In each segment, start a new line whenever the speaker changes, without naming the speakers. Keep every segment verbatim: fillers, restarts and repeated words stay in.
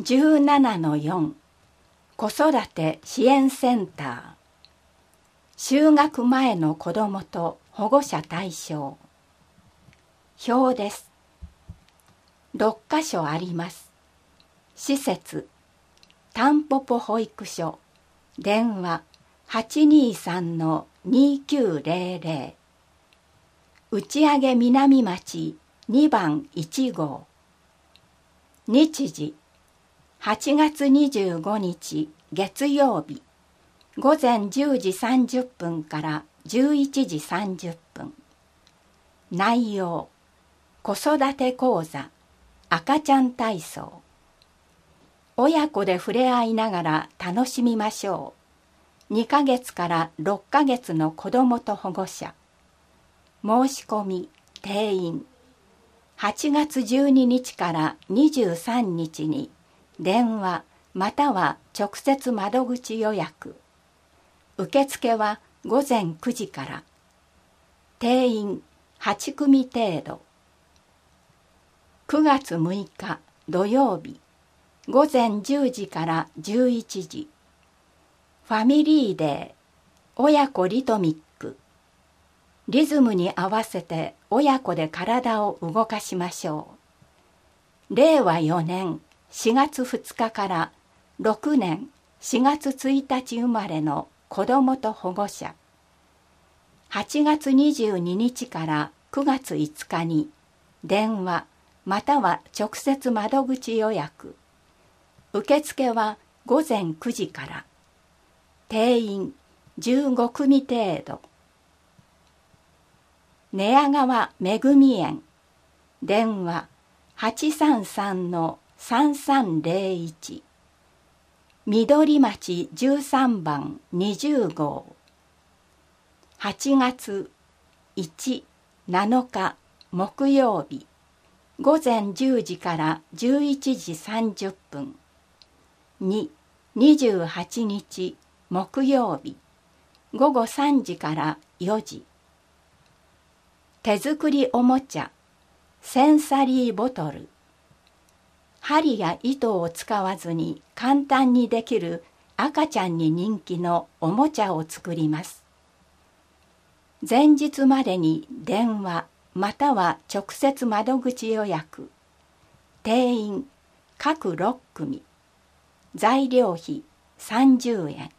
じゅうななのよん 子育て支援センター。就学前の子どもと保護者対象。表です。ろっかしょあります。施設、たんぽぽ保育所、電話 はちにーさんのにーきゅうぜろぜろ、打上南町にばんいちごう。日時、はちがつにじゅうごにち月曜日、ごぜんじゅうじさんじゅっぷんからじゅういちじさんじゅっぷん。内容、子育て講座、赤ちゃん体操。親子で触れ合いながら楽しみましょう。にかげつからろっかげつの子どもと保護者。申し込み、定員。はちがつじゅうににちからにじゅうさんにちに電話または直接窓口予約。受付はごぜんくじから。定員はちくみ程度。くがつむいか土曜日、ごぜんじゅうじからじゅういちじ。ファミリーデー、親子リトミック。リズムに合わせて親子で体を動かしましょう。れいわよねんしがつふつかからろくねんしがつついたち生まれの子どもと保護者。はちがつにじゅうににちからくがついつかに電話または直接窓口予約。受付はごぜんくじから。定員じゅうごくみ程度。寝屋川めぐみ園。電話 はちさんさんのさんさんぜろいち。緑町じゅうさんばんにじゅうごう。はちがついち、なのか木曜日。ごぜんじゅうじからじゅういちじさんじゅっぷん。に、にじゅうはちにち木曜日。ごごさんじからよじ。手作りおもちゃ、センサリーボトル。針や糸を使わずに簡単にできる赤ちゃんに人気のおもちゃを作ります。前日までに電話または直接窓口予約。定員各ろっくみ。材料費さんじゅうえん。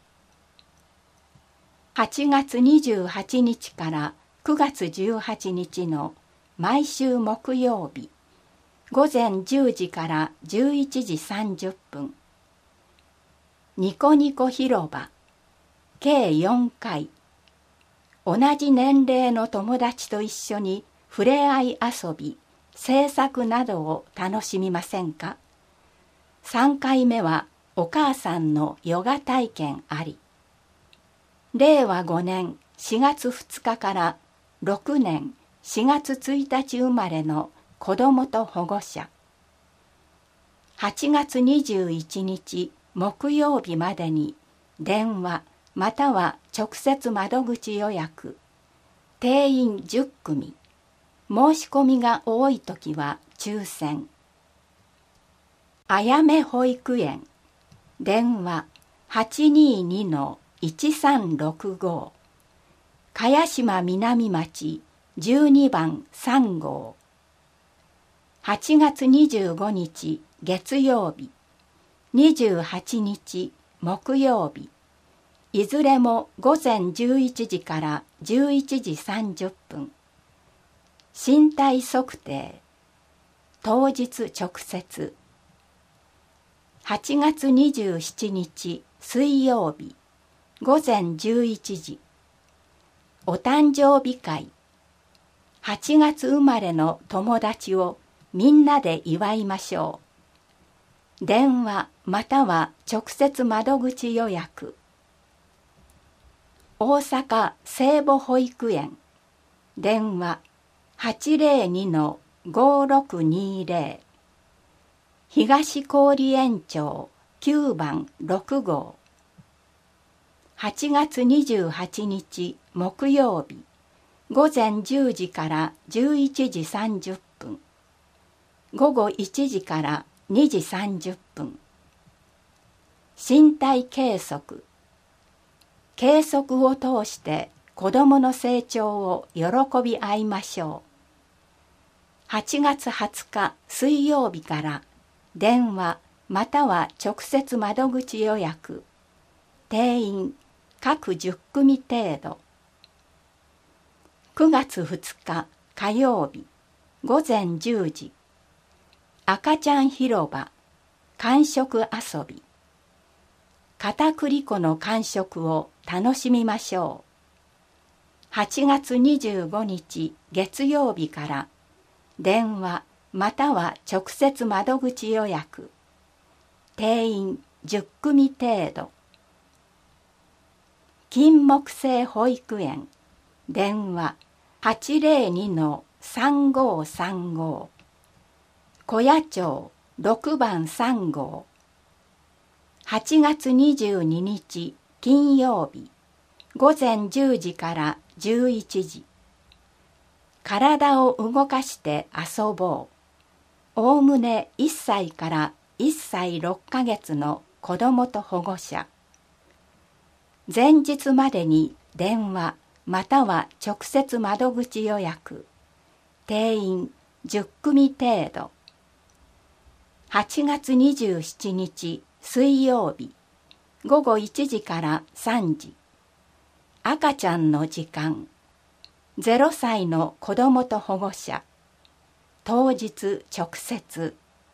はちがつにじゅうはちにちからくがつじゅうはちにちの毎週木曜日、ごぜんじゅうじからじゅういちじさんじゅっぷん。ニコニコ広場、計よんかい。同じ年齢の友達と一緒に触れ合い遊び、制作などを楽しみませんか？さんかいめはお母さんのヨガ体験あり。れいわごねんしがつふつかからろくねんしがつついたち生まれの子どもと保護者。はちがつにじゅういちにち木曜日までに電話または直接窓口予約。定員じゅっくみ。申し込みが多いときは抽選。あやめ保育園。電話 はちにーにのいちさんろくごう。茅島南町じゅうにばんさんごう。はちがつにじゅうごにち月曜日、にじゅうはちにち木曜日。いずれもごぜんじゅういちじからじゅういちじさんじゅっぷん。身体測定。当日直接。はちがつにじゅうしちにち水曜日、ごぜんじゅういちじ。お誕生日会。はちがつ生まれの友達をみんなで祝いましょう。電話または直接窓口予約。大阪聖母保育園。電話 はちぜろにのごろくにぜろ。東郡園町きゅうばんろくごう。はちがつにじゅうはちにち木曜日、ごぜんじゅうじからじゅういちじさんじゅっぷん。ごごいちじからにじさんじゅっぷん。 身体計測。計測を通して子どもの成長を喜び合いましょう。はちがつはつか水曜日から電話または直接窓口予約。定員各じゅっくみ程度。くがつふつか火曜日ごぜんじゅうじ。赤ちゃん広場感触遊び。片栗粉の感触を楽しみましょう。はちがつにじゅうごにち月曜日から電話または直接窓口予約。定員じゅっくみ程度。金木犀保育園電話 はちぜろにのさんごーさんご。小谷町ろくばんさんごう。はちがつにじゅうににち金曜日ごぜんじゅうじからじゅういちじ。体を動かして遊ぼう。おおむねいっさいからいっさいろっかげつの子どもと保護者。前日までに電話または直接窓口予約。定員じゅっくみ程度。はちがつにじゅうしちにち水曜日ごごいちじからさんじ。赤ちゃんの時間。ゼロさいの子どもと保護者。当日直接。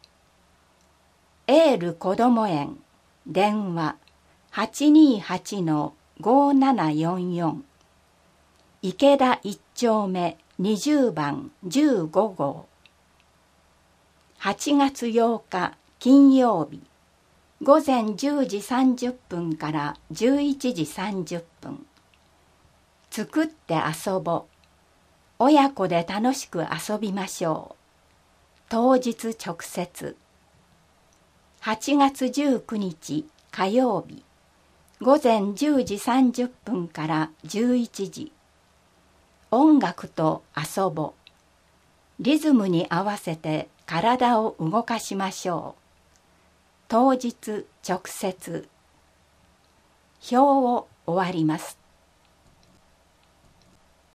エールこども園電話 はちにーはちのごーななよんよん。池田いっちょうめにじゅうばんじゅうごごう。はちがつようか金曜日ごぜんじゅうじさんじゅっぷんからじゅういちじさんじゅっぷん。作って遊ぼ。親子で楽しく遊びましょう。当日直接。はちがつじゅうくにち火曜日ごぜんじゅうじさんじゅっぷんからじゅういちじ。音楽と遊ぼ。リズムに合わせて体を動かしましょう。当日直接。表を終わります。